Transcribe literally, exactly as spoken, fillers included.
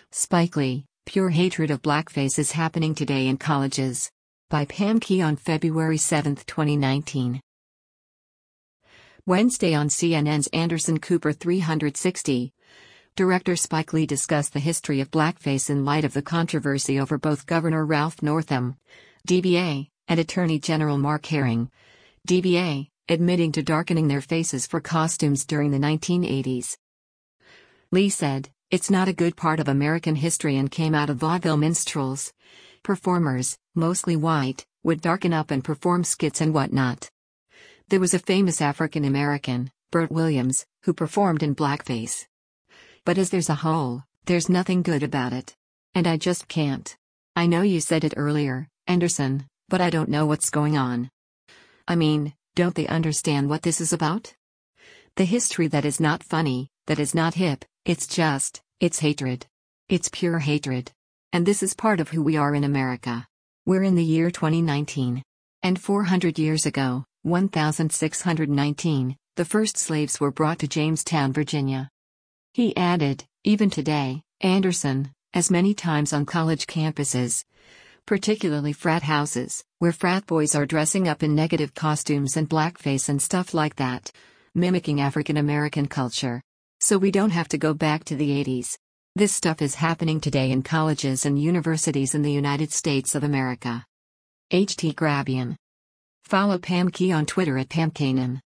Spike Lee, Pure Hatred of Blackface is Happening Today in Colleges. By Pam Key on February seventh, twenty nineteen. Wednesday on C N N's Anderson Cooper three sixty. Director Spike Lee discussed the history of blackface in light of the controversy over both Governor Ralph Northam, D B A, and Attorney General Mark Herring, D B A, admitting to darkening their faces for costumes during the nineteen eighties. Lee said, "It's not a good part of American history and came out of vaudeville minstrels. Performers, mostly white, would darken up and perform skits and whatnot. There was a famous African American, Bert Williams, who performed in blackface. But as there's a whole, there's nothing good about it. And I just can't. I know you said it earlier, Anderson, but I don't know what's going on. I mean, don't they understand what this is about? The history that is not funny, that is not hip, it's just, it's hatred. It's pure hatred. And this is part of who we are in America. We're in the year twenty nineteen. And four hundred years ago, one thousand six hundred nineteen, the first slaves were brought to Jamestown, Virginia." He added, "Even today, Anderson, as many times on college campuses, particularly frat houses, where frat boys are dressing up in negative costumes and blackface and stuff like that, mimicking African American culture. So we don't have to go back to the eighties. This stuff is happening today in colleges and universities in the United States of America." H T Grabian. Follow Pam Key on Twitter at Pam Kanan.